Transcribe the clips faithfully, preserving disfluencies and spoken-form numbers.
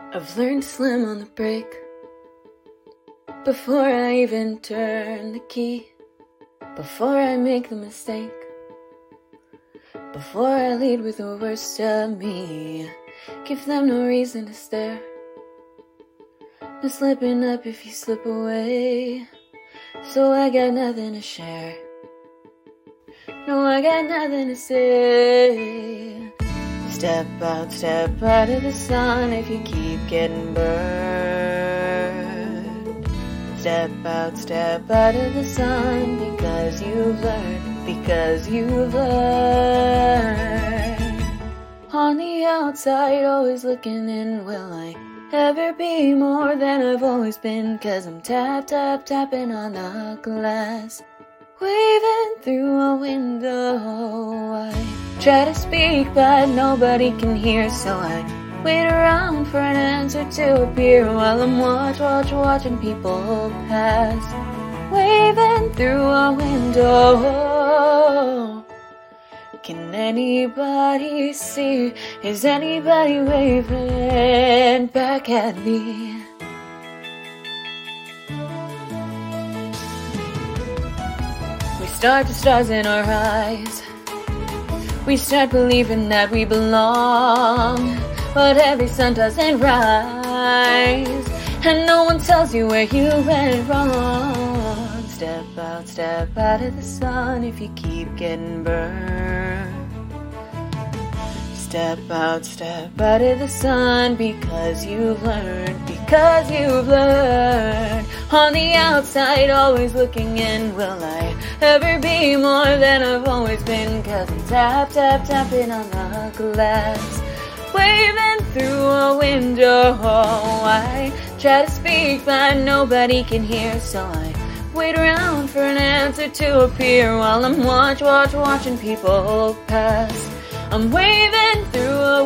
I've learned to slam on the brake before I even turn the key, before I make the mistake, before I lead with the worst of me. Give them no reason to stare. No slipping up if you slip away. So I got nothing to share. No, I got nothing to say. Step out, step out of the sun if you keep getting burned. Step out, step out of the sun because you've learned, because you've learned. On the outside, always looking in, will I ever be more than I've always been? Cause I'm tap, tap, tapping on the glass, waving through a window. I try to speak but nobody can hear, so I wait around for an answer to appear while I'm watch, watch, watching people pass, waving through a window. Can anybody see? Is anybody waving back at me? We start the stars in our eyes. We start believing that we belong, but every sun doesn't rise, and no one tells you where you went wrong. Step out, step out of the sun if you keep getting burned. Step out, step out of the sun because you've learned, because you've learned. On the outside, always looking in, will I ever be more than I've always been? Cause I'm tap, tap, tapping on the glass, waving through a window. I try to speak but nobody can hear, so I wait around for an answer to appear while I'm watch, watch, watching people pass. I'm waving through a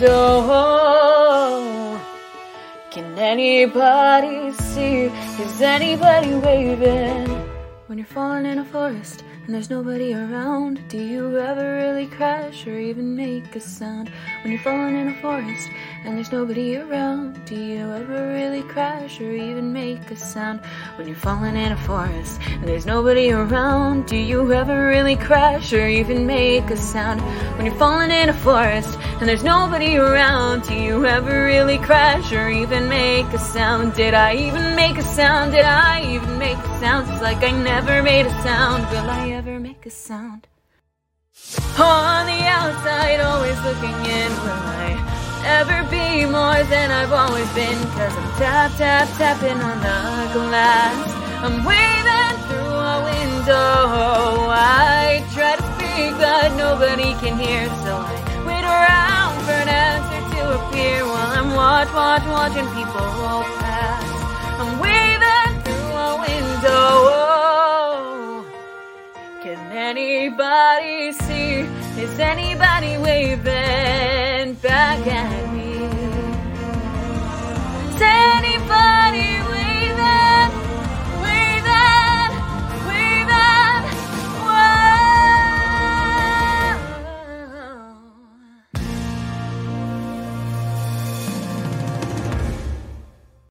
window. Can anybody see? Is anybody waving? When you're falling in a forest and there's nobody around, do you ever really crash or even make a sound? When you're falling in a forest and there's nobody around, do you ever really crash or even make a sound? When you're falling in a forest and there's nobody around, do you ever really crash or even make a sound? When you're falling in a forest and there's nobody around, do you ever really crash or even make a sound? Did I even make a sound? Did I even make a sound? It's like I never made a sound. Will I ever make a sound? On the outside, always looking in, will I ever be more than I've always been? Cause I'm tap, tap, tapping on the glass, I'm waving through a window. I try to speak but nobody can hear, so I wait around for an answer to appear while I'm watch, watch, watching people pass. I'm waving through a window. Can anybody see? Is anybody